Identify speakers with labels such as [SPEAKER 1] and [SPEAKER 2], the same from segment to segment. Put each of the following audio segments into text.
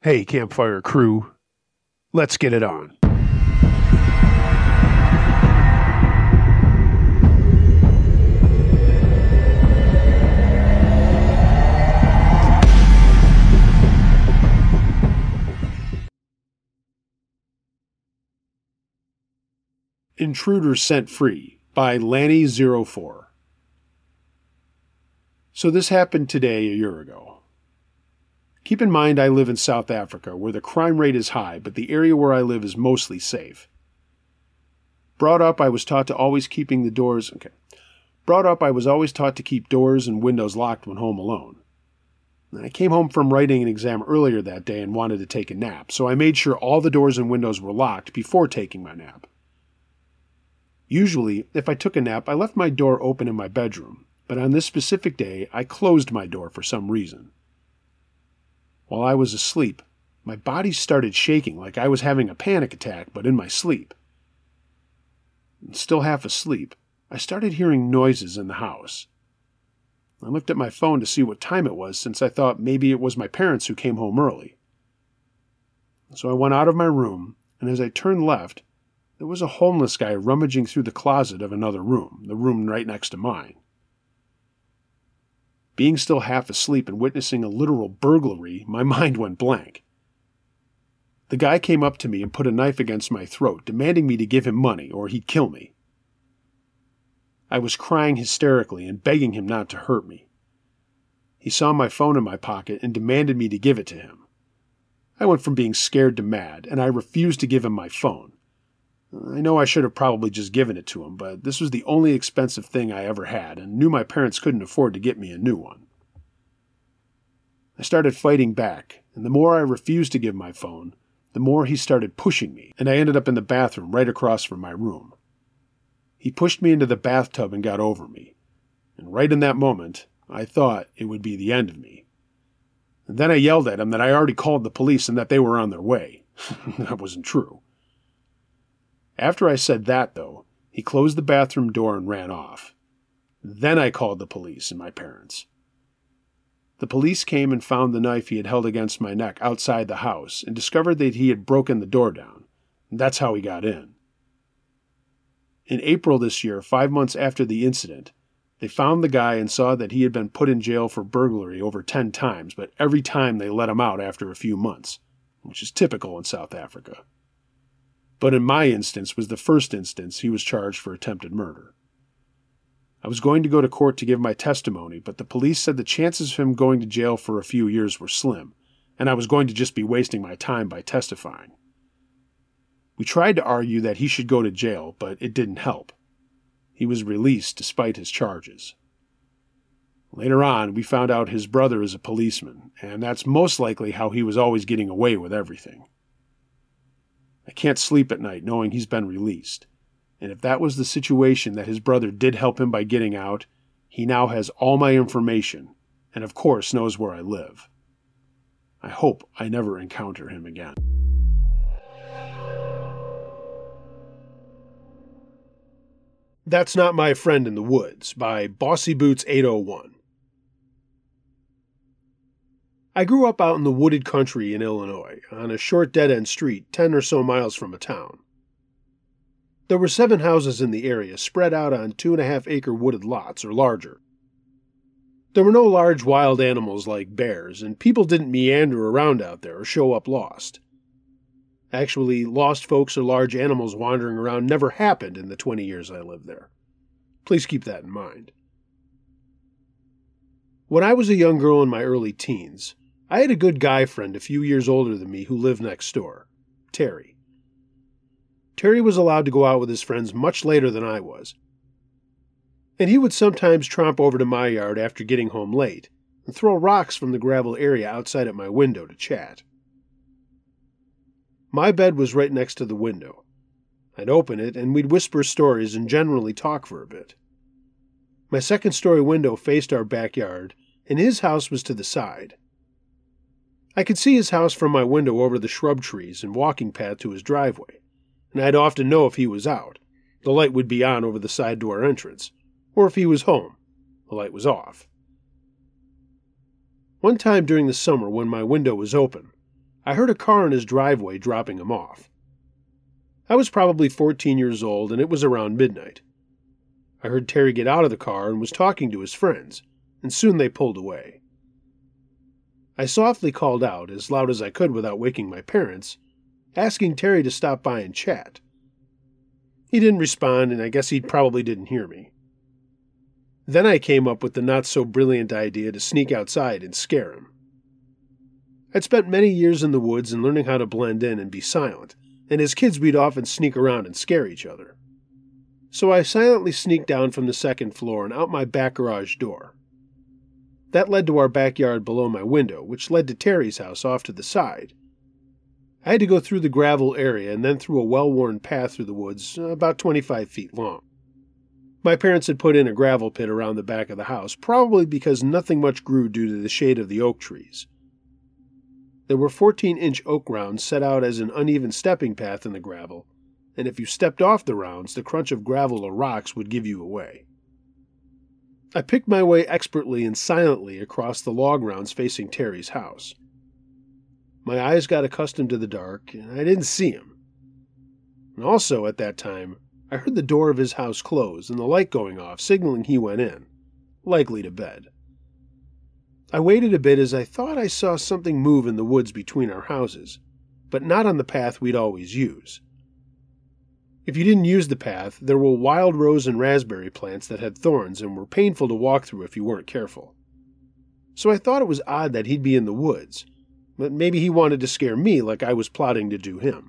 [SPEAKER 1] Hey, campfire crew, let's get it on. Intruders Set Free by Lanny04. So this happened today a year ago. Keep in mind I live in South Africa, where the crime rate is high, but the area where I live is mostly safe. Brought up, I was taught to keep doors and windows locked when home alone. I came home from writing an exam earlier that day and wanted to take a nap, so I made sure all the doors and windows were locked before taking my nap. Usually, if I took a nap, I left my door open in my bedroom, but on this specific day, I closed my door for some reason. While I was asleep, my body started shaking like I was having a panic attack, but in my sleep. Still half asleep, I started hearing noises in the house. I looked at my phone to see what time it was, since I thought maybe it was my parents who came home early. So I went out of my room, and as I turned left, there was a homeless guy rummaging through the closet of another room, the room right next to mine. Being still half asleep and witnessing a literal burglary, my mind went blank. The guy came up to me and put a knife against my throat, demanding me to give him money or he'd kill me. I was crying hysterically and begging him not to hurt me. He saw my phone in my pocket and demanded me to give it to him. I went from being scared to mad, and I refused to give him my phone. I know I should have probably just given it to him, but this was the only expensive thing I ever had, and knew my parents couldn't afford to get me a new one. I started fighting back, and the more I refused to give my phone, the more he started pushing me, and I ended up in the bathroom right across from my room. He pushed me into the bathtub and got over me, and right in that moment, I thought it would be the end of me. And then I yelled at him that I already called the police and that they were on their way. That wasn't true. After I said that, though, he closed the bathroom door and ran off. Then I called the police and my parents. The police came and found the knife he had held against my neck outside the house and discovered that he had broken the door down. That's how he got in. In April this year, 5 months after the incident, they found the guy and saw that he had been put in jail for burglary over 10 times, but every time they let him out after a few months, which is typical in South Africa. But in my instance was the first instance he was charged for attempted murder. I was going to go to court to give my testimony, but the police said the chances of him going to jail for a few years were slim, and I was going to just be wasting my time by testifying. We tried to argue that he should go to jail, but it didn't help. He was released despite his charges. Later on, we found out his brother is a policeman, and that's most likely how he was always getting away with everything. I can't sleep at night knowing he's been released, and if that was the situation that his brother did help him by getting out, he now has all my information, and of course knows where I live. I hope I never encounter him again. That's Not My Friend in the Woods by Bossy Boots 801. I grew up out in the wooded country in Illinois, on a short dead-end street 10 or so miles from a town. There were 7 houses in the area spread out on 2.5-acre wooded lots or larger. There were no large wild animals like bears, and people didn't meander around out there or show up lost. Actually, lost folks or large animals wandering around never happened in the 20 years I lived there. Please keep that in mind. When I was a young girl in my early teens, I had a good guy friend a few years older than me who lived next door, Terry. Terry was allowed to go out with his friends much later than I was, and he would sometimes tromp over to my yard after getting home late and throw rocks from the gravel area outside at my window to chat. My bed was right next to the window. I'd open it and we'd whisper stories and generally talk for a bit. My second-story window faced our backyard, and his house was to the side. I could see his house from my window over the shrub trees and walking path to his driveway, and I'd often know if he was out. The light would be on over the side door entrance, or if he was home, the light was off. One time during the summer when my window was open, I heard a car in his driveway dropping him off. I was probably 14 years old, and it was around midnight. I heard Terry get out of the car and was talking to his friends, and soon they pulled away. I softly called out, as loud as I could without waking my parents, asking Terry to stop by and chat. He didn't respond, and I guess he probably didn't hear me. Then I came up with the not-so-brilliant idea to sneak outside and scare him. I'd spent many years in the woods and learning how to blend in and be silent, and as kids we'd often sneak around and scare each other. So I silently sneaked down from the second floor and out my back garage door. That led to our backyard below my window, which led to Terry's house off to the side. I had to go through the gravel area and then through a well-worn path through the woods, about 25 feet long. My parents had put in a gravel pit around the back of the house, probably because nothing much grew due to the shade of the oak trees. There were 14-inch oak rounds set out as an uneven stepping path in the gravel, and if you stepped off the rounds, the crunch of gravel or rocks would give you away. I picked my way expertly and silently across the log rounds facing Terry's house. My eyes got accustomed to the dark, and I didn't see him. And also, at that time, I heard the door of his house close and the light going off, signaling he went in, likely to bed. I waited a bit as I thought I saw something move in the woods between our houses, but not on the path we'd always use. If you didn't use the path, there were wild rose and raspberry plants that had thorns and were painful to walk through if you weren't careful. So I thought it was odd that he'd be in the woods, but maybe he wanted to scare me like I was plotting to do him.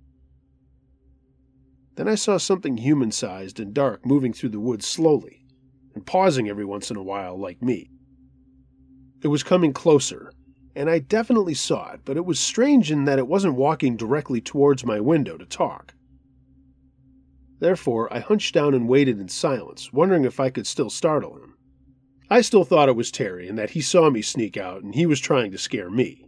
[SPEAKER 1] Then I saw something human-sized and dark moving through the woods slowly, and pausing every once in a while like me. It was coming closer, and I definitely saw it, but it was strange in that it wasn't walking directly towards my window to talk. Therefore, I hunched down and waited in silence, wondering if I could still startle him. I still thought it was Terry, and that he saw me sneak out, and he was trying to scare me.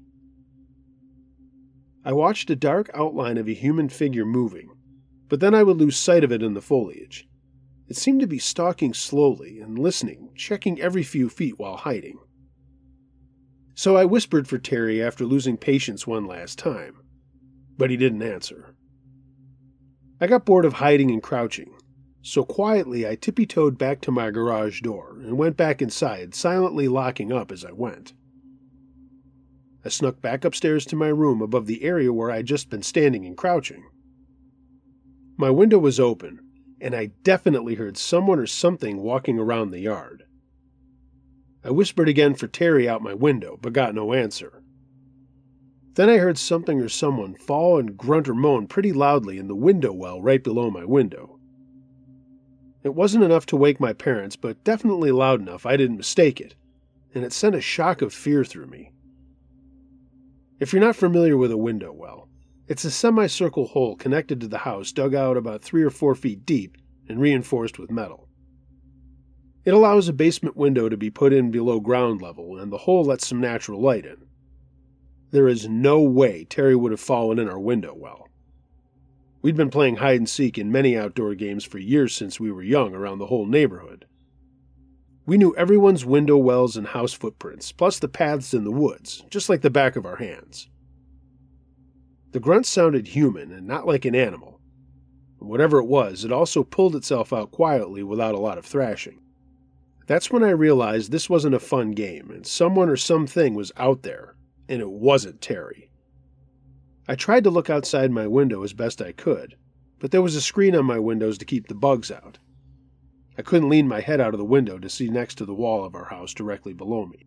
[SPEAKER 1] I watched a dark outline of a human figure moving, but then I would lose sight of it in the foliage. It seemed to be stalking slowly and listening, checking every few feet while hiding. So I whispered for Terry after losing patience one last time, but he didn't answer. I got bored of hiding and crouching, so quietly I tippy-toed back to my garage door and went back inside, silently locking up as I went. I snuck back upstairs to my room above the area where I'd just been standing and crouching. My window was open, and I definitely heard someone or something walking around the yard. I whispered again for Terry out my window, but got no answer. Then I heard something or someone fall and grunt or moan pretty loudly in the window well right below my window. It wasn't enough to wake my parents, but definitely loud enough I didn't mistake it, and it sent a shock of fear through me. If you're not familiar with a window well, it's a semicircle hole connected to the house dug out about 3 or 4 feet deep and reinforced with metal. It allows a basement window to be put in below ground level, and the hole lets some natural light in. There is no way Terry would have fallen in our window well. We'd been playing hide-and-seek in many outdoor games for years since we were young around the whole neighborhood. We knew everyone's window wells and house footprints, plus the paths in the woods, just like the back of our hands. The grunt sounded human and not like an animal. Whatever it was, it also pulled itself out quietly without a lot of thrashing. That's when I realized this wasn't a fun game, and someone or something was out there, and it wasn't Terry. I tried to look outside my window as best I could, but there was a screen on my windows to keep the bugs out. I couldn't lean my head out of the window to see next to the wall of our house directly below me.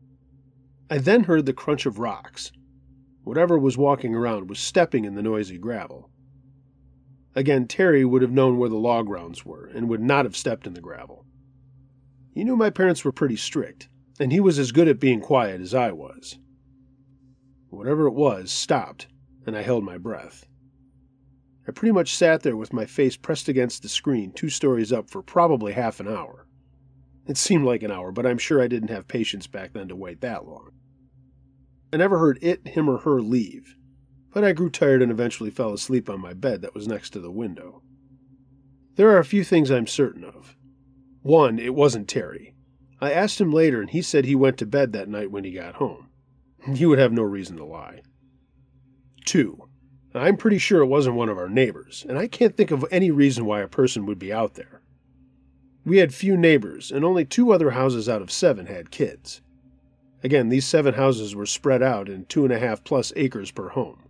[SPEAKER 1] I then heard the crunch of rocks. Whatever was walking around was stepping in the noisy gravel. Again, Terry would have known where the log rounds were, and would not have stepped in the gravel. He knew my parents were pretty strict, and he was as good at being quiet as I was. Whatever it was stopped, and I held my breath. I pretty much sat there with my face pressed against the screen 2 stories up for probably half an hour. It seemed like an hour, but I'm sure I didn't have patience back then to wait that long. I never heard it, him, or her leave, but I grew tired and eventually fell asleep on my bed that was next to the window. There are a few things I'm certain of. 1, it wasn't Terry. I asked him later, and he said he went to bed that night when he got home. He would have no reason to lie. 2. I'm pretty sure it wasn't one of our neighbors, and I can't think of any reason why a person would be out there. We had few neighbors, and only 2 other houses out of 7 had kids. Again, these 7 houses were spread out in 2.5+ acres per home.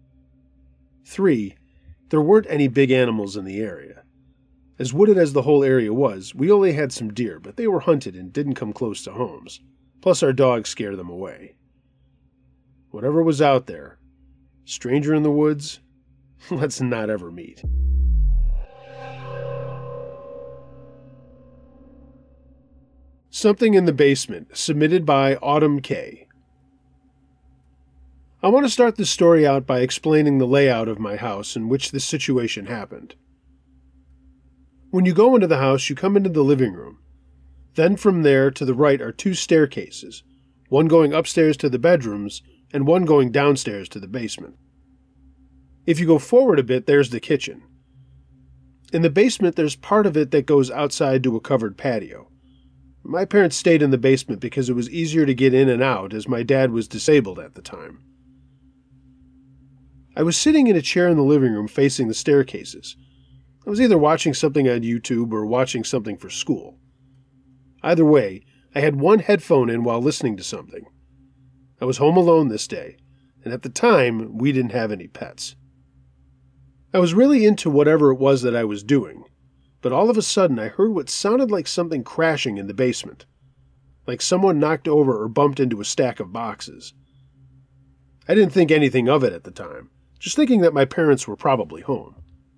[SPEAKER 1] 3. There weren't any big animals in the area. As wooded as the whole area was, we only had some deer, but they were hunted and didn't come close to homes. Plus our dogs scared them away. Whatever was out there, stranger in the woods, let's not ever meet. Something in the Basement, submitted by Autumn K. I want to start this story out by explaining the layout of my house in which this situation happened. When you go into the house, you come into the living room. Then from there to the right are 2 staircases, one going upstairs to the bedrooms and one going downstairs to the basement. If you go forward a bit, there's the kitchen. In the basement, there's part of it that goes outside to a covered patio. My parents stayed in the basement because it was easier to get in and out as my dad was disabled at the time. I was sitting in a chair in the living room facing the staircases. I was either watching something on YouTube or watching something for school. Either way, I had one headphone in while listening to something. I was home alone this day, and at the time, we didn't have any pets. I was really into whatever it was that I was doing, but all of a sudden I heard what sounded like something crashing in the basement, like someone knocked over or bumped into a stack of boxes. I didn't think anything of it at the time, just thinking that my parents were probably home.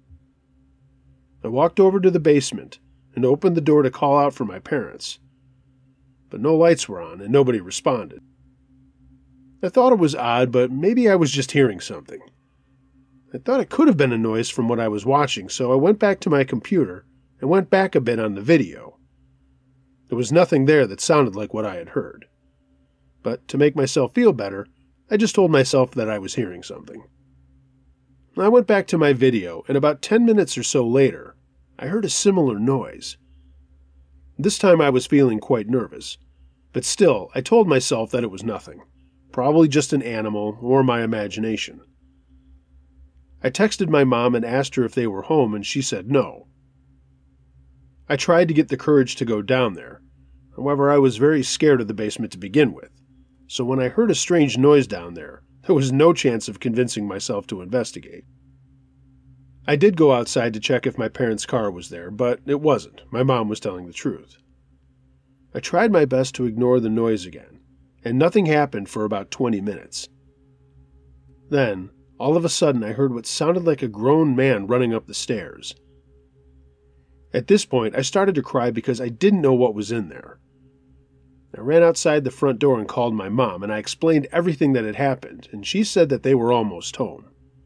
[SPEAKER 1] I walked over to the basement and opened the door to call out for my parents, but no lights were on and nobody responded. I thought it was odd, but maybe I was just hearing something. I thought it could have been a noise from what I was watching, so I went back to my computer and went back a bit on the video. There was nothing there that sounded like what I had heard. But to make myself feel better, I just told myself that I was hearing something. I went back to my video, and about 10 minutes or so later, I heard a similar noise. This time I was feeling quite nervous, but still, I told myself that it was nothing. Probably just an animal or my imagination. I texted my mom and asked her if they were home, and she said no. I tried to get the courage to go down there. However, I was very scared of the basement to begin with, so when I heard a strange noise down there was no chance of convincing myself to investigate. I did go outside to check if my parents' car was there, but it wasn't. My mom was telling the truth. I tried my best to ignore the noise again, and nothing happened for about 20 minutes. Then, all of a sudden, I heard what sounded like a grown man running up the stairs. At this point, I started to cry because I didn't know what was in there. I ran outside the front door and called my mom, and I explained everything that had happened, and she said that they were almost home.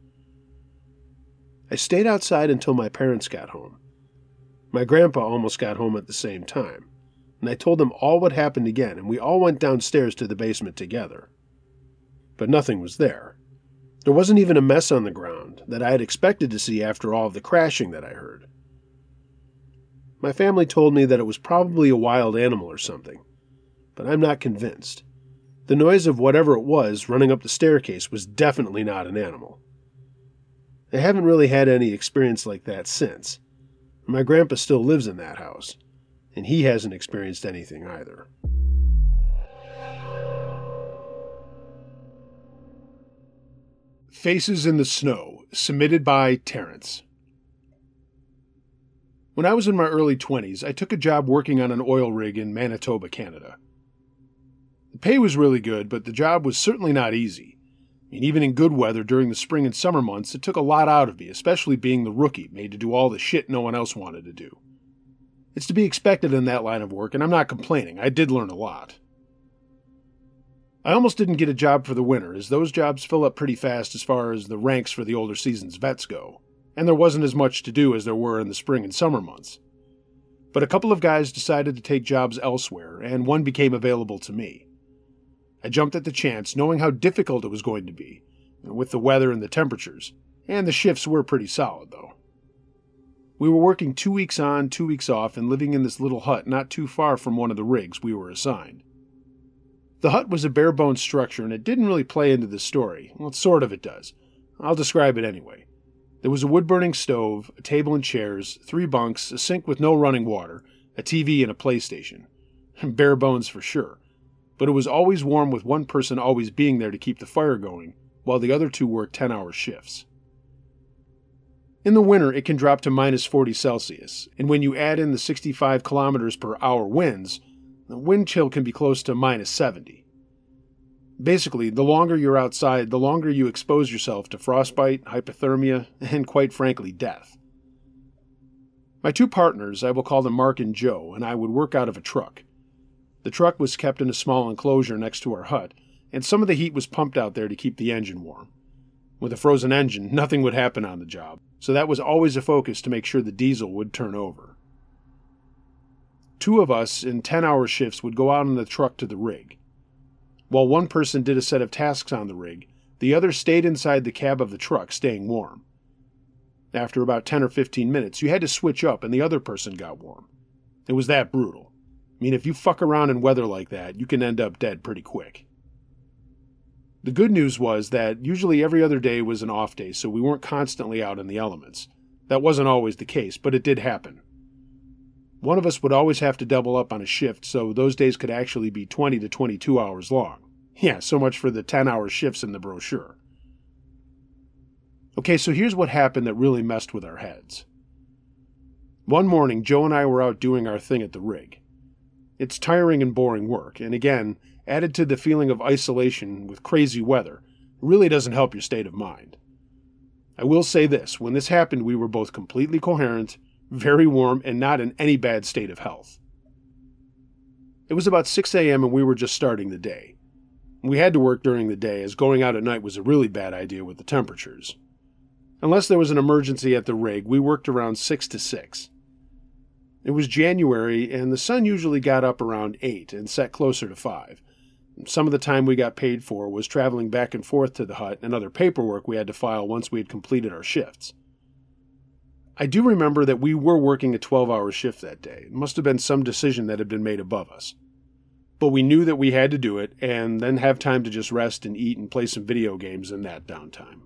[SPEAKER 1] I stayed outside until my parents got home. My grandpa almost got home at the same time, and I told them all what happened again, and we all went downstairs to the basement together. But nothing was there. There wasn't even a mess on the ground that I had expected to see after all of the crashing that I heard. My family told me that it was probably a wild animal or something, but I'm not convinced. The noise of whatever it was running up the staircase was definitely not an animal. I haven't really had any experience like that since. My grandpa still lives in that house, and he hasn't experienced anything either. Faces in the Snow, submitted by Terrence. When I was in my early 20s, I took a job working on an oil rig in Manitoba, Canada. The pay was really good, but the job was certainly not easy. Even in good weather during the spring and summer months, it took a lot out of me, especially being the rookie, made to do all the shit no one else wanted to do. It's to be expected in that line of work, and I'm not complaining. I did learn a lot. I almost didn't get a job for the winter, as those jobs fill up pretty fast as far as the ranks for the older season's vets go, and there wasn't as much to do as there were in the spring and summer months. But a couple of guys decided to take jobs elsewhere, and one became available to me. I jumped at the chance, knowing how difficult it was going to be, with the weather and the temperatures, and the shifts were pretty solid, though. We were working 2 weeks on, 2 weeks off, and living in this little hut not too far from one of the rigs we were assigned. The hut was a bare-bones structure, and it didn't really play into the story. Well, sort of it does, I'll describe it anyway. There was a wood-burning stove, a table and chairs, 3 bunks, a sink with no running water, a TV, and a PlayStation. Bare bones for sure, but it was always warm with one person always being there to keep the fire going, while the other 2 worked 10-hour shifts. In the winter, it can drop to minus 40 Celsius, and when you add in the 65 kilometers per hour winds, the wind chill can be close to minus 70. Basically, the longer you're outside, the longer you expose yourself to frostbite, hypothermia, and quite frankly, death. My 2 partners, I will call them Mark and Joe, and I would work out of a truck. The truck was kept in a small enclosure next to our hut, and some of the heat was pumped out there to keep the engine warm. With a frozen engine, nothing would happen on the job, so that was always a focus to make sure the diesel would turn over. 2 of us in 10-hour shifts would go out in the truck to the rig. While one person did a set of tasks on the rig, the other stayed inside the cab of the truck, staying warm. After about 10 or 15 minutes, you had to switch up and the other person got warm. It was that brutal. I mean, if you fuck around in weather like that, you can end up dead pretty quick. The good news was that usually every other day was an off day, so we weren't constantly out in the elements. That wasn't always the case, but it did happen. One of us would always have to double up on a shift, so those days could actually be 20 to 22 hours long. Yeah, so much for the 10-hour shifts in the brochure. Okay, so here's what happened that really messed with our heads. One morning, Joe and I were out doing our thing at the rig. It's tiring and boring work, and again, added to the feeling of isolation with crazy weather, really doesn't help your state of mind. I will say this, when this happened, we were both completely coherent, very warm, and not in any bad state of health. It was about 6 a.m. and we were just starting the day. We had to work during the day, as going out at night was a really bad idea with the temperatures. Unless there was an emergency at the rig, we worked around 6 to 6. It was January, and the sun usually got up around 8 and set closer to 5. Some of the time we got paid for was traveling back and forth to the hut and other paperwork we had to file once we had completed our shifts. I do remember that we were working a 12-hour shift that day. It must have been some decision that had been made above us. But we knew that we had to do it, and then have time to just rest and eat and play some video games in that downtime.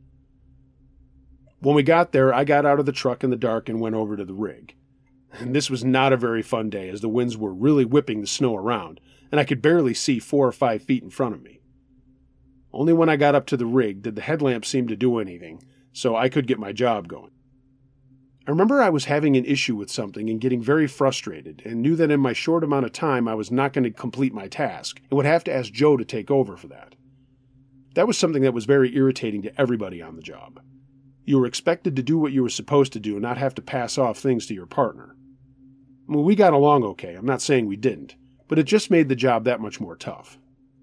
[SPEAKER 1] When we got there, I got out of the truck in the dark and went over to the rig. And this was not a very fun day, as the winds were really whipping the snow around, and I could barely see 4 or 5 feet in front of me. Only when I got up to the rig did the headlamp seem to do anything, so I could get my job going. I remember I was having an issue with something and getting very frustrated, and knew that in my short amount of time I was not going to complete my task, and would have to ask Joe to take over for that. That was something that was very irritating to everybody on the job. You were expected to do what you were supposed to do and not have to pass off things to your partner. Well, we got along okay, I'm not saying we didn't, but it just made the job that much more tough.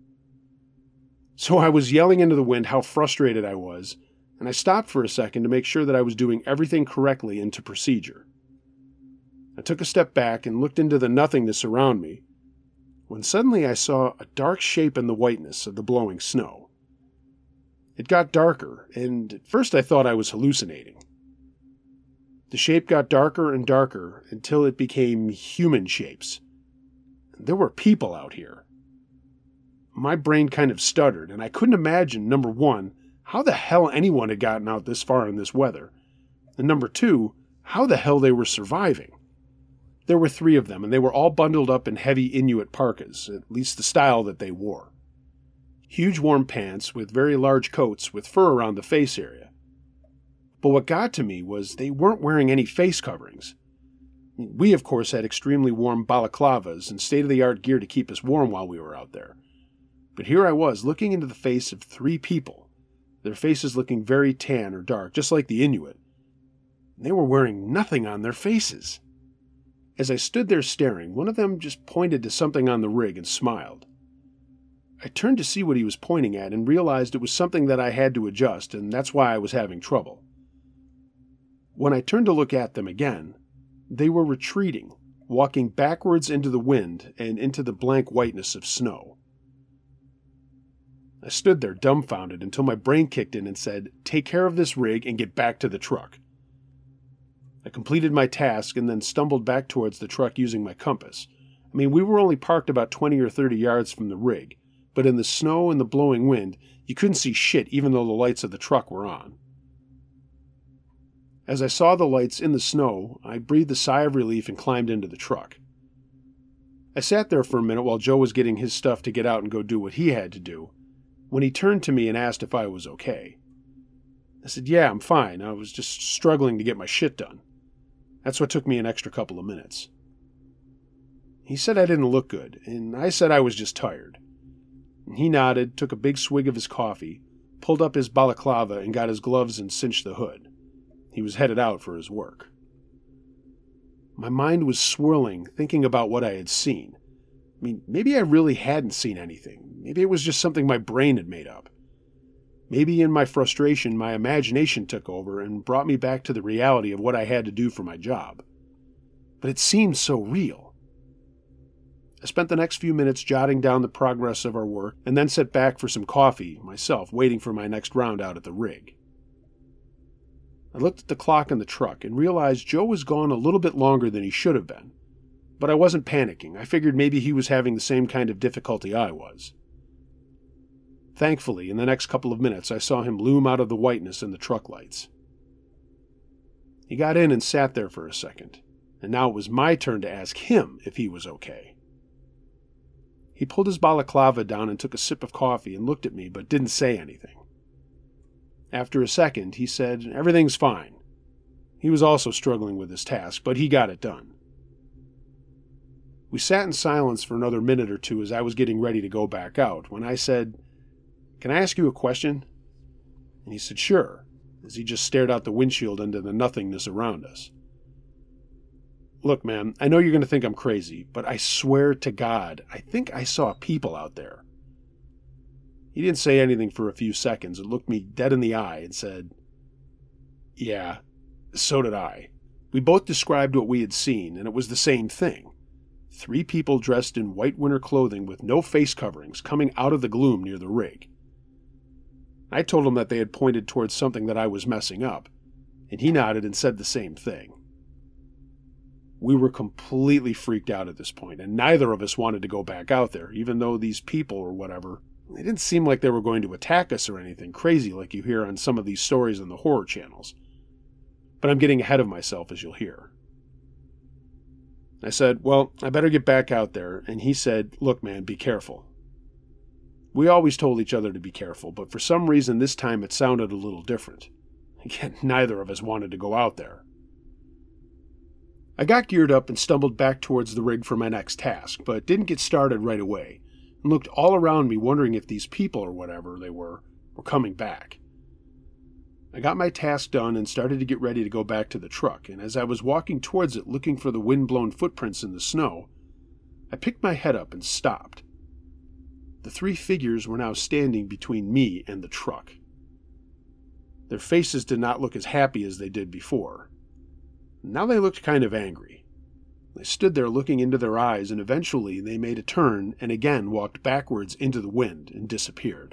[SPEAKER 1] So I was yelling into the wind how frustrated I was, and I stopped for a second to make sure that I was doing everything correctly and to procedure. I took a step back and looked into the nothingness around me, when suddenly I saw a dark shape in the whiteness of the blowing snow. It got darker, and at first I thought I was hallucinating. The shape got darker and darker until it became human shapes. There were people out here. My brain kind of stuttered, and I couldn't imagine, number one, how the hell anyone had gotten out this far in this weather, and number two, how the hell they were surviving. There were 3 of them, and they were all bundled up in heavy Inuit parkas, at least the style that they wore. Huge warm pants with very large coats with fur around the face area. But what got to me was they weren't wearing any face coverings. We, of course, had extremely warm balaclavas and state-of-the-art gear to keep us warm while we were out there. But here I was, looking into the face of 3 people, their faces looking very tan or dark, just like the Inuit. They were wearing nothing on their faces. As I stood there staring, one of them just pointed to something on the rig and smiled. I turned to see what he was pointing at and realized it was something that I had to adjust, and that's why I was having trouble. When I turned to look at them again, they were retreating, walking backwards into the wind and into the blank whiteness of snow. I stood there dumbfounded until my brain kicked in and said, "Take care of this rig and get back to the truck." I completed my task and then stumbled back towards the truck using my compass. I mean, we were only parked about 20 or 30 yards from the rig, but in the snow and the blowing wind, you couldn't see shit even though the lights of the truck were on. As I saw the lights in the snow, I breathed a sigh of relief and climbed into the truck. I sat there for a minute while Joe was getting his stuff to get out and go do what he had to do, when he turned to me and asked if I was okay. I said, yeah, I'm fine. I was just struggling to get my shit done. That's what took me an extra couple of minutes. He said I didn't look good, and I said I was just tired. He nodded, took a big swig of his coffee, pulled up his balaclava and got his gloves and cinched the hood. He was headed out for his work. My mind was swirling, thinking about what I had seen. I mean, maybe I really hadn't seen anything. Maybe it was just something my brain had made up. Maybe in my frustration, my imagination took over and brought me back to the reality of what I had to do for my job. But it seemed so real. I spent the next few minutes jotting down the progress of our work and then sat back for some coffee, myself, waiting for my next round out at the rig. I looked at the clock in the truck and realized Joe was gone a little bit longer than he should have been. But I wasn't panicking. I figured maybe he was having the same kind of difficulty I was. Thankfully, in the next couple of minutes, I saw him loom out of the whiteness in the truck lights. He got in and sat there for a second, and now it was my turn to ask him if he was okay. He pulled his balaclava down and took a sip of coffee and looked at me, but didn't say anything. After a second, he said, "Everything's fine." He was also struggling with his task, but he got it done. We sat in silence for another minute or two as I was getting ready to go back out, when I said, "Can I ask you a question?" And he said, "Sure," as he just stared out the windshield into the nothingness around us. "Look, man, I know you're going to think I'm crazy, but I swear to God, I think I saw people out there." He didn't say anything for a few seconds and looked me dead in the eye and said, "Yeah, so did I." We both described what we had seen, and it was the same thing. 3 people dressed in white winter clothing with no face coverings coming out of the gloom near the rig. I told him that they had pointed towards something that I was messing up, and he nodded and said the same thing. We were completely freaked out at this point, and neither of us wanted to go back out there, even though these people or whatever, they didn't seem like they were going to attack us or anything crazy like you hear on some of these stories on the horror channels. But I'm getting ahead of myself, as you'll hear. I said, "Well, I better get back out there," and he said, "Look, man, be careful." We always told each other to be careful, but for some reason this time it sounded a little different. Again, neither of us wanted to go out there. I got geared up and stumbled back towards the rig for my next task, but didn't get started right away, and looked all around me wondering if these people or whatever they were coming back. I got my task done and started to get ready to go back to the truck, and as I was walking towards it looking for the wind-blown footprints in the snow, I picked my head up and stopped. The 3 figures were now standing between me and the truck. Their faces did not look as happy as they did before. Now they looked kind of angry. They stood there looking into their eyes, and eventually they made a turn and again walked backwards into the wind and disappeared.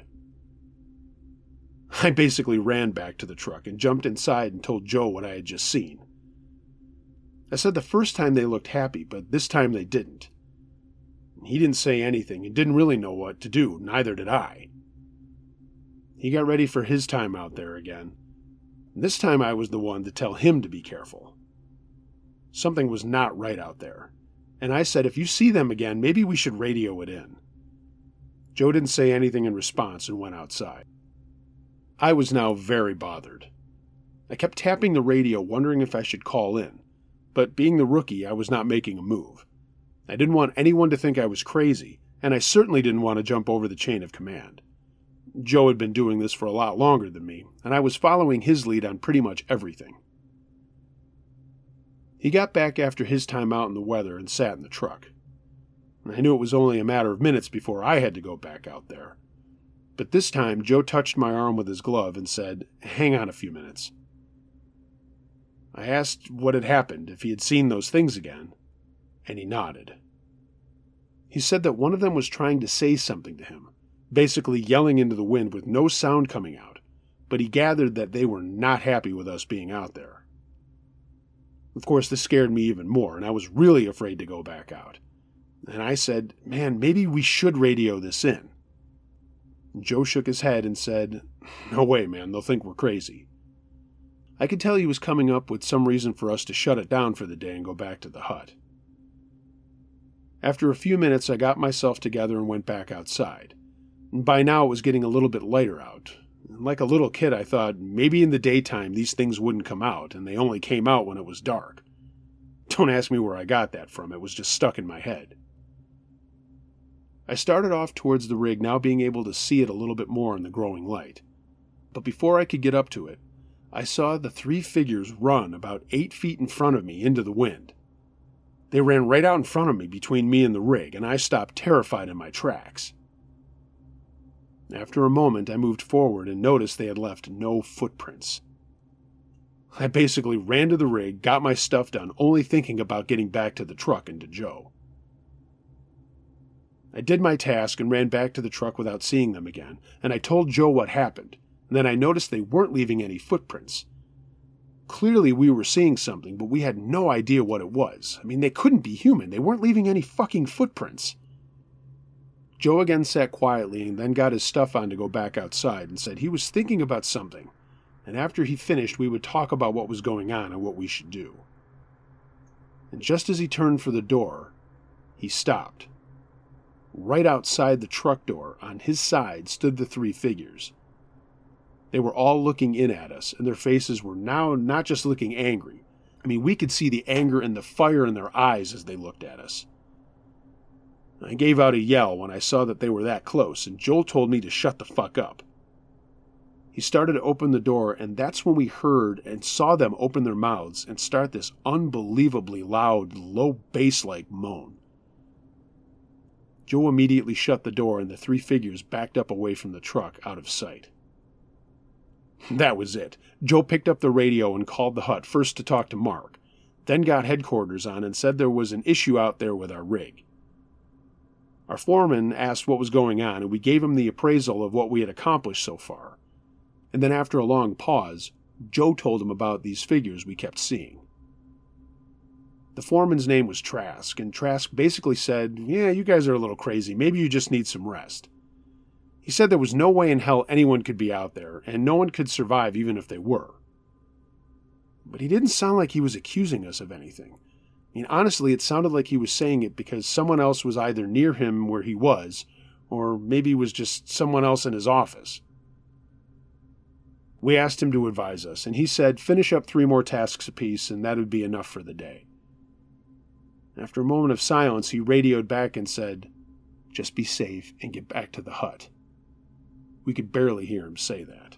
[SPEAKER 1] I basically ran back to the truck and jumped inside and told Joe what I had just seen. I said the first time they looked happy, but this time they didn't. He didn't say anything and didn't really know what to do, neither did I. He got ready for his time out there again. This time I was the one to tell him to be careful. Something was not right out there, and I said if you see them again, maybe we should radio it in. Joe didn't say anything in response and went outside. I was now very bothered. I kept tapping the radio, wondering if I should call in, but being the rookie, I was not making a move. I didn't want anyone to think I was crazy, and I certainly didn't want to jump over the chain of command. Joe had been doing this for a lot longer than me, and I was following his lead on pretty much everything. He got back after his time out in the weather and sat in the truck. I knew it was only a matter of minutes before I had to go back out there. But this time, Joe touched my arm with his glove and said, "Hang on a few minutes." I asked what had happened, if he had seen those things again, and he nodded. He said that one of them was trying to say something to him, basically yelling into the wind with no sound coming out, but he gathered that they were not happy with us being out there. Of course, this scared me even more, and I was really afraid to go back out. And I said, "Man, maybe we should radio this in." Joe shook his head and said, "No way, man, they'll think we're crazy." I could tell he was coming up with some reason for us to shut it down for the day and go back to the hut. After a few minutes, I got myself together and went back outside. By now, it was getting a little bit lighter out. Like a little kid, I thought maybe in the daytime these things wouldn't come out, and they only came out when it was dark. Don't ask me where I got that from, it was just stuck in my head. I started off towards the rig, now being able to see it a little bit more in the growing light. But before I could get up to it, I saw the 3 figures run about 8 feet in front of me into the wind. They ran right out in front of me between me and the rig, and I stopped terrified in my tracks. After a moment, I moved forward and noticed they had left no footprints. I basically ran to the rig, got my stuff done, only thinking about getting back to the truck and to Joe. I did my task and ran back to the truck without seeing them again, and I told Joe what happened, and then I noticed they weren't leaving any footprints. Clearly we were seeing something, but we had no idea what it was. I mean, they couldn't be human. They weren't leaving any fucking footprints. Joe again sat quietly and then got his stuff on to go back outside and said he was thinking about something, and after he finished we would talk about what was going on and what we should do. And just as he turned for the door, he stopped. Right outside the truck door, on his side, stood the 3 figures. They were all looking in at us, and their faces were now not just looking angry. I mean, we could see the anger and the fire in their eyes as they looked at us. I gave out a yell when I saw that they were that close, and Joel told me to shut the fuck up. He started to open the door, and that's when we heard and saw them open their mouths and start this unbelievably loud, low bass-like moan. Joe immediately shut the door, and the 3 figures backed up away from the truck, out of sight. That was it. Joe picked up the radio and called the hut, first to talk to Mark, then got headquarters on and said there was an issue out there with our rig. Our foreman asked what was going on, and we gave him the appraisal of what we had accomplished so far. And then after a long pause, Joe told him about these figures we kept seeing. The foreman's name was Trask, and Trask basically said, "Yeah, you guys are a little crazy. Maybe you just need some rest." He said there was no way in hell anyone could be out there, and no one could survive even if they were. But he didn't sound like he was accusing us of anything. I mean, honestly, it sounded like he was saying it because someone else was either near him where he was, or maybe it was just someone else in his office. We asked him to advise us, and he said finish up 3 more tasks apiece, and that would be enough for the day. After a moment of silence, he radioed back and said, "Just be safe and get back to the hut." We could barely hear him say that.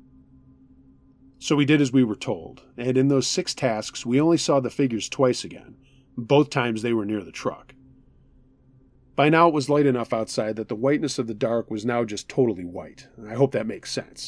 [SPEAKER 1] So we did as we were told, and in those 6 tasks, we only saw the figures twice again. Both times they were near the truck. By now it was light enough outside that the whiteness of the dark was now just totally white. I hope that makes sense.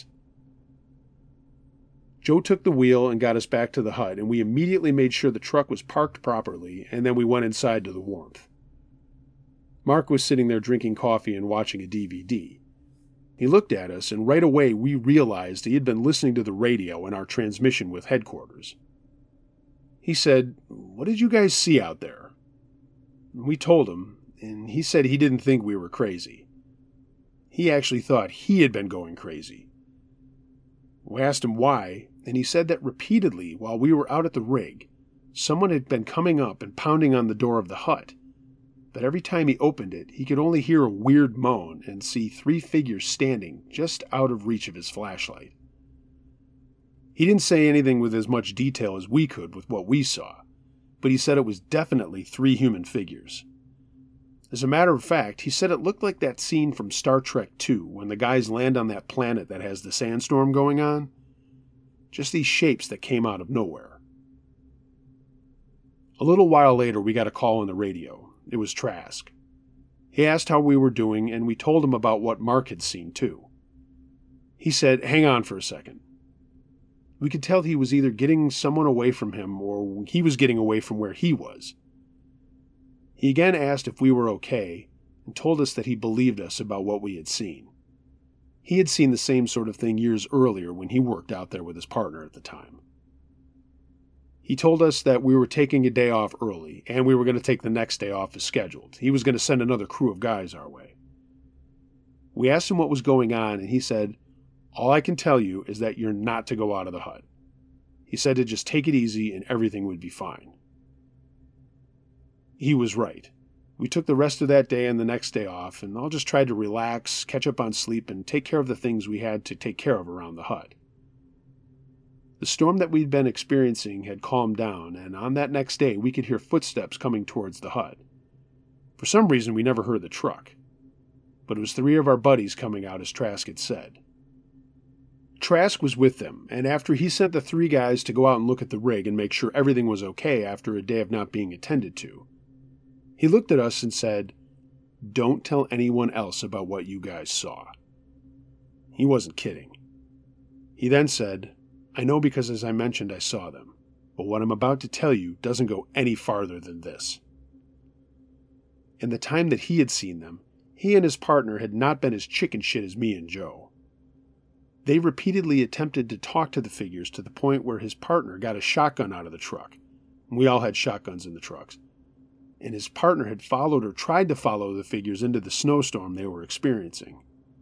[SPEAKER 1] Joe took the wheel and got us back to the hut, and we immediately made sure the truck was parked properly, and then we went inside to the warmth. Mark was sitting there drinking coffee and watching a DVD. He looked at us, and right away we realized he had been listening to the radio in our transmission with headquarters. He said, "What did you guys see out there?" We told him, and he said he didn't think we were crazy. He actually thought he had been going crazy. We asked him why, and he said that repeatedly while we were out at the rig, someone had been coming up and pounding on the door of the hut. But every time he opened it, he could only hear a weird moan and see 3 figures standing just out of reach of his flashlight. He didn't say anything with as much detail as we could with what we saw, but he said it was definitely 3 human figures. As a matter of fact, he said it looked like that scene from Star Trek II when the guys land on that planet that has the sandstorm going on. Just these shapes that came out of nowhere. A little while later, we got a call on the radio. It was Trask. He asked how we were doing, and we told him about what Mark had seen, too. He said, "Hang on for a second." We could tell he was either getting someone away from him or he was getting away from where he was. He again asked if we were okay and told us that he believed us about what we had seen. He had seen the same sort of thing years earlier when he worked out there with his partner at the time. He told us that we were taking a day off early, and we were going to take the next day off as scheduled. He was going to send another crew of guys our way. We asked him what was going on, and he said, "All I can tell you is that you're not to go out of the hut." He said to just take it easy and everything would be fine. He was right. We took the rest of that day and the next day off, and all just tried to relax, catch up on sleep, and take care of the things we had to take care of around the hut. The storm that we'd been experiencing had calmed down, and on that next day we could hear footsteps coming towards the hut. For some reason we never heard the truck, but it was 3 of our buddies coming out as Trask had said. Trask was with them, and after he sent the 3 guys to go out and look at the rig and make sure everything was okay after a day of not being attended to, he looked at us and said, "Don't tell anyone else about what you guys saw." He wasn't kidding. He then said, "I know because as I mentioned I saw them, but what I'm about to tell you doesn't go any farther than this." In the time that he had seen them, he and his partner had not been as chicken shit as me and Joe. They repeatedly attempted to talk to the figures to the point where his partner got a shotgun out of the truck. We all had shotguns in the trucks. And his partner had followed or tried to follow the figures into the snowstorm they were experiencing.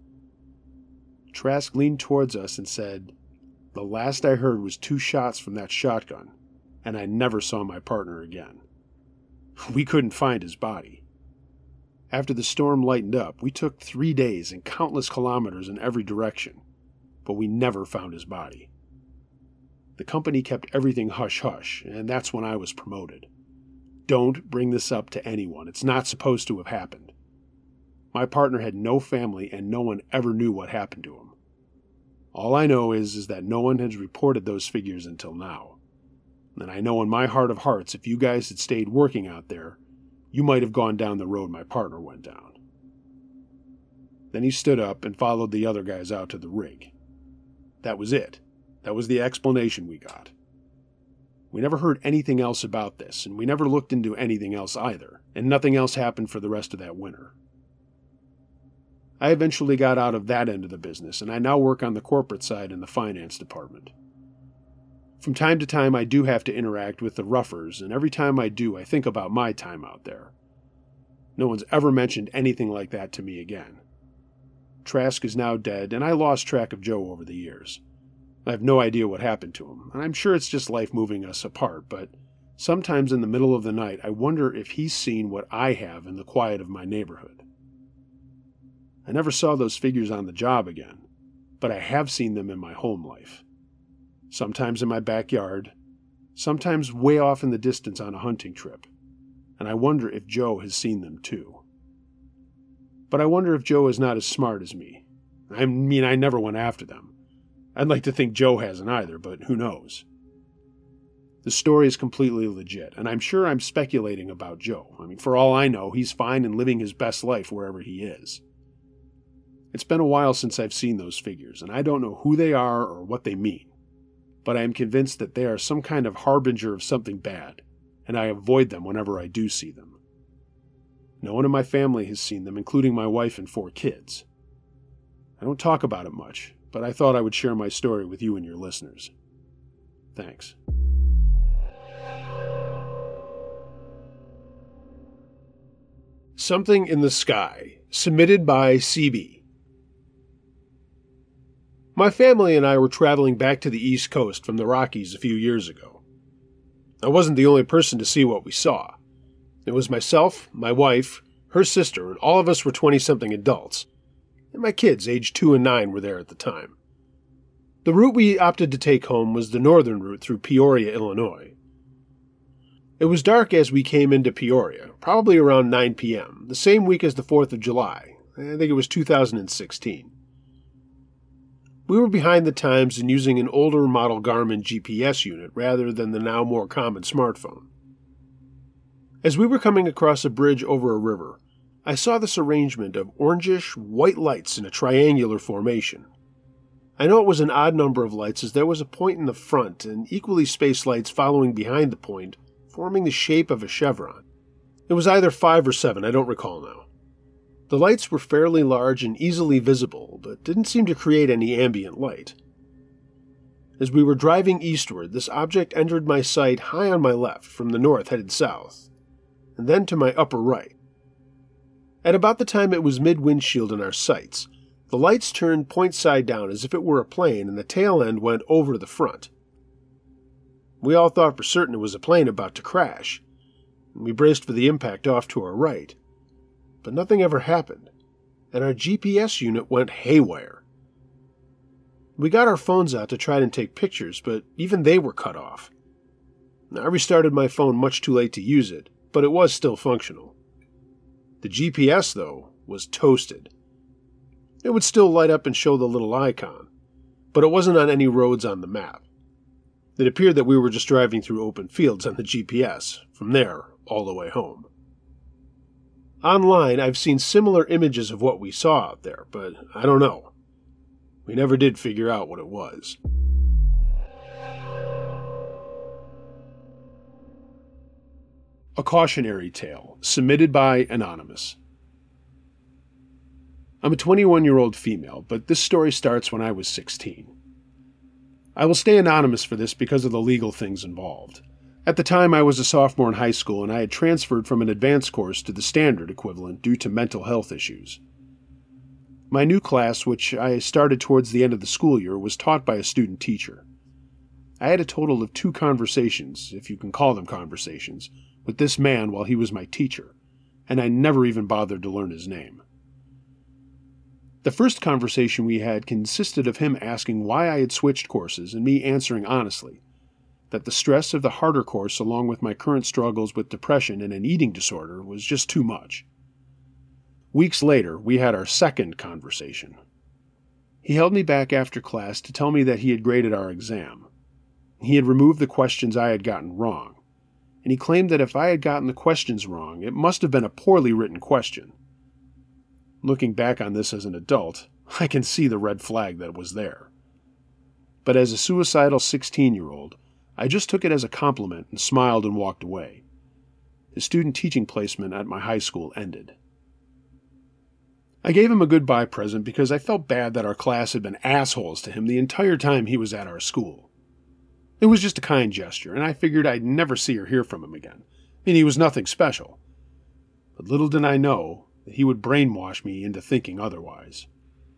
[SPEAKER 1] Trask leaned towards us and said, "The last I heard was 2 shots from that shotgun, and I never saw my partner again." We couldn't find his body. After the storm lightened up, we took 3 days and countless kilometers in every direction, but we never found his body. The company kept everything hush-hush, and that's when I was promoted. Don't bring this up to anyone. It's not supposed to have happened. My partner had no family, and no one ever knew what happened to him. All I know is that no one has reported those figures until now. And I know in my heart of hearts, if you guys had stayed working out there, you might have gone down the road my partner went down. Then he stood up and followed the other guys out to the rig. That was it. That was the explanation we got. We never heard anything else about this, and we never looked into anything else either, and nothing else happened for the rest of that winter. I eventually got out of that end of the business, and I now work on the corporate side in the finance department. From time to time, I do have to interact with the roughers, and every time I do, I think about my time out there. No one's ever mentioned anything like that to me again. Trask is now dead, and I lost track of Joe over the years. I have no idea what happened to him, and I'm sure it's just life moving us apart, but sometimes in the middle of the night, I wonder if he's seen what I have in the quiet of my neighborhood. I never saw those figures on the job again, but I have seen them in my home life. Sometimes in my backyard, sometimes way off in the distance on a hunting trip, and I wonder if Joe has seen them too. But I wonder if Joe is not as smart as me. I mean, I never went after them. I'd like to think Joe hasn't either, but who knows? The story is completely legit, and I'm sure I'm speculating about Joe. I mean, for all I know, he's fine and living his best life wherever he is. It's been a while since I've seen those figures, and I don't know who they are or what they mean, but I am convinced that they are some kind of harbinger of something bad, and I avoid them whenever I do see them. No one in my family has seen them, including my wife and 4 kids. I don't talk about it much, but I thought I would share my story with you and your listeners. Thanks. Something in the Sky, submitted by CB. My family and I were traveling back to the East Coast from the Rockies a few years ago. I wasn't the only person to see what we saw. It was myself, my wife, her sister, and all of us were 20-something adults, and my kids, aged 2 and 9, were there at the time. The route we opted to take home was the northern route through Peoria, Illinois. It was dark as we came into Peoria, probably around 9 p.m., the same week as the 4th of July. I think it was 2016. We were behind the times in using an older model Garmin GPS unit rather than the now more common smartphone. As we were coming across a bridge over a river, I saw this arrangement of orangish, white lights in a triangular formation. I know it was an odd number of lights as there was a point in the front and equally spaced lights following behind the point, forming the shape of a chevron. It was either 5 or 7, I don't recall now. The lights were fairly large and easily visible, but didn't seem to create any ambient light. As we were driving eastward, this object entered my sight high on my left from the north headed south, and then to my upper right. At about the time it was mid-windshield in our sights, The lights turned point side down as if it were a plane, and the tail end went over the front. We all thought for certain it was a plane about to crash, and we braced for the impact off to our right. But nothing ever happened, and our GPS unit went haywire. We got our phones out to try and take pictures, but even they were cut off. I restarted my phone much too late to use it, but it was still functional. The GPS, though, was toasted. It would still light up and show the little icon, but it wasn't on any roads on the map. It appeared that we were just driving through open fields on the GPS, from there all the way home. Online, I've seen similar images of what we saw out there, but I don't know. We never did figure out what it was. A cautionary tale, submitted by Anonymous. I'm a 21-year-old female, but this story starts when I was 16. I will stay anonymous for this because of the legal things involved. At the time, I was a sophomore in high school, and I had transferred from an advanced course to the standard equivalent due to mental health issues. My new class, which I started towards the end of the school year, was taught by a student teacher. I had a total of 2 conversations, if you can call them conversations, with this man while he was my teacher, and I never even bothered to learn his name. The first conversation we had consisted of him asking why I had switched courses and me answering honestly that the stress of the harder course along with my current struggles with depression and an eating disorder was just too much. Weeks later, we had our second conversation. He held me back after class to tell me that he had graded our exam. He had removed the questions I had gotten wrong, and he claimed that if I had gotten the questions wrong, it must have been a poorly written question. Looking back on this as an adult, I can see the red flag that was there. But as a suicidal 16-year-old, I just took it as a compliment and smiled and walked away. His student teaching placement at my high school ended. I gave him a goodbye present because I felt bad that our class had been assholes to him the entire time he was at our school. It was just a kind gesture, and I figured I'd never see or hear from him again, and he was nothing special. But little did I know that he would brainwash me into thinking otherwise.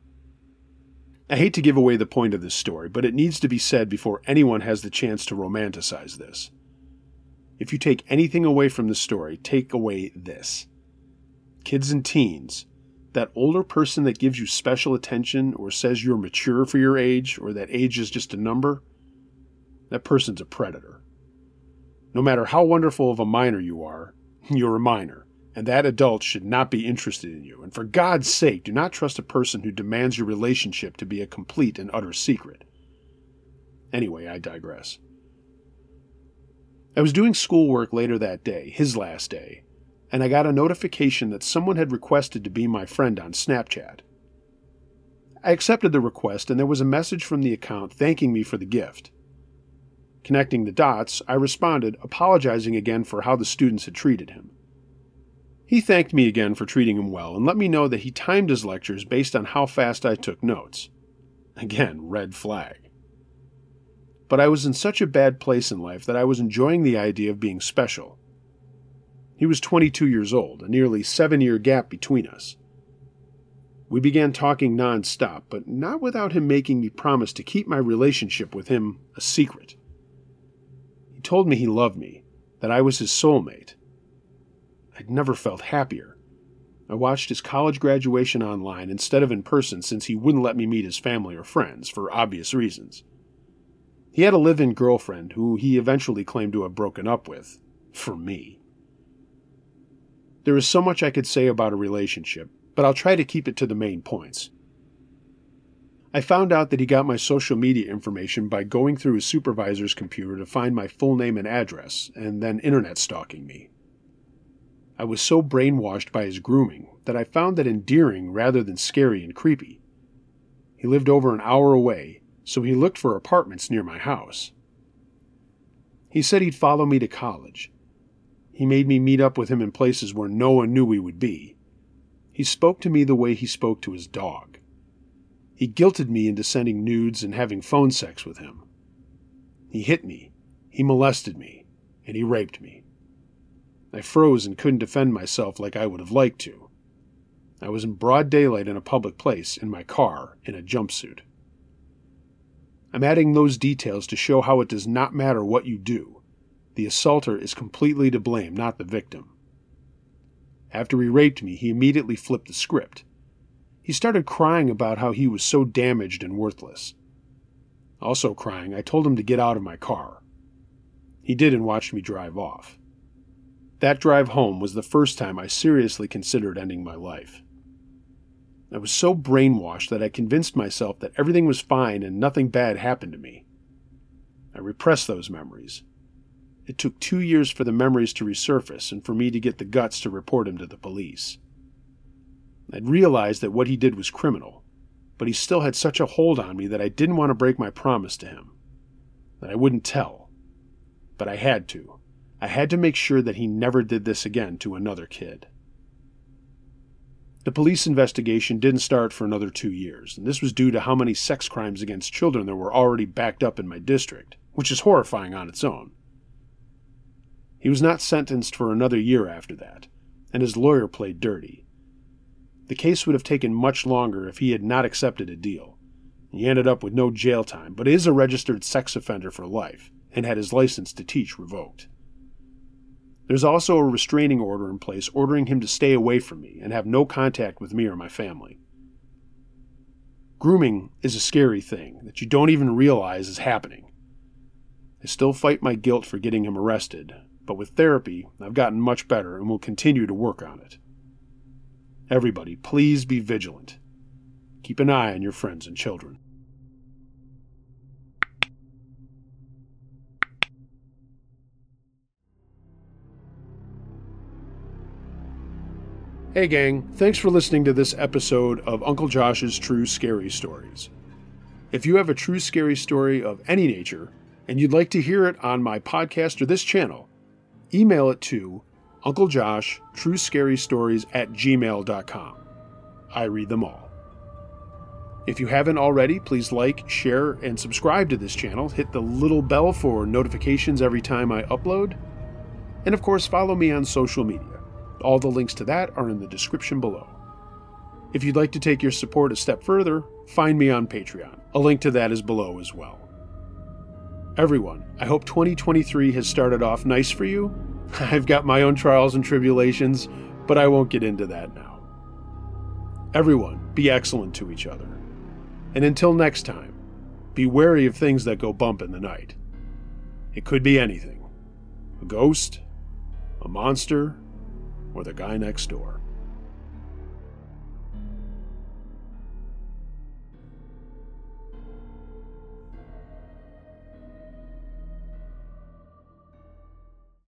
[SPEAKER 1] I hate to give away the point of this story, but it needs to be said before anyone has the chance to romanticize this. If you take anything away from this story, take away this. Kids and teens, that older person that gives you special attention or says you're mature for your age or that age is just a number, that person's a predator. No matter how wonderful of a minor you are, you're a minor. And that adult should not be interested in you. And for God's sake, do not trust a person who demands your relationship to be a complete and utter secret. Anyway, I digress. I was doing schoolwork later that day, his last day, and I got a notification that someone had requested to be my friend on Snapchat. I accepted the request, and there was a message from the account thanking me for the gift. Connecting the dots, I responded, apologizing again for how the students had treated him. He thanked me again for treating him well and let me know that he timed his lectures based on how fast I took notes. Again, red flag. But I was in such a bad place in life that I was enjoying the idea of being special. He was 22 years old, a nearly 7-year gap between us. We began talking non-stop, but not without him making me promise to keep my relationship with him a secret. He told me he loved me, that I was his soulmate. I'd never felt happier. I watched his college graduation online instead of in person since he wouldn't let me meet his family or friends, for obvious reasons. He had a live-in girlfriend who he eventually claimed to have broken up with, for me. There is so much I could say about a relationship, but I'll try to keep it to the main points. I found out that he got my social media information by going through his supervisor's computer to find my full name and address, and then internet stalking me. I was so brainwashed by his grooming that I found that endearing rather than scary and creepy. He lived over an hour away, so he looked for apartments near my house. He said he'd follow me to college. He made me meet up with him in places where no one knew we would be. He spoke to me the way he spoke to his dog. He guilted me into sending nudes and having phone sex with him. He hit me, he molested me, and he raped me. I froze and couldn't defend myself like I would have liked to. I was in broad daylight in a public place, in my car, in a jumpsuit. I'm adding those details to show how it does not matter what you do. The assaulter is completely to blame, not the victim. After he raped me, he immediately flipped the script. He started crying about how he was so damaged and worthless. Also crying, I told him to get out of my car. He did and watched me drive off. That drive home was the first time I seriously considered ending my life. I was so brainwashed that I convinced myself that everything was fine and nothing bad happened to me. I repressed those memories. It took 2 years for the memories to resurface and for me to get the guts to report him to the police. I'd realized that what he did was criminal, but he still had such a hold on me that I didn't want to break my promise to him, that I wouldn't tell. But I had to. I had to make sure that he never did this again to another kid. The police investigation didn't start for another 2 years, and this was due to how many sex crimes against children there were already backed up in my district, which is horrifying on its own. He was not sentenced for another year after that, and his lawyer played dirty. The case would have taken much longer if he had not accepted a deal. He ended up with no jail time, but is a registered sex offender for life, and had his license to teach revoked. There's also a restraining order in place ordering him to stay away from me and have no contact with me or my family. Grooming is a scary thing that you don't even realize is happening. I still fight my guilt for getting him arrested, but with therapy, I've gotten much better and will continue to work on it. Everybody, please be vigilant. Keep an eye on your friends and children. Hey gang, thanks for listening to this episode of Uncle Josh's True Scary Stories. If you have a true scary story of any nature, and you'd like to hear it on my podcast or this channel, email it to unclejoshtruescarystories@gmail.com. I read them all. If you haven't already, please like, share, and subscribe to this channel. Hit the little bell for notifications every time I upload. And of course, follow me on social media. All the links to that are in the description below. If you'd like to take your support a step further, find me on Patreon. A link to that is below as well. Everyone, I hope 2023 has started off nice for you. I've got my own trials and tribulations, but I won't get into that now. Everyone, be excellent to each other. And until next time, be wary of things that go bump in the night. It could be anything. A ghost, a monster, or the guy next door.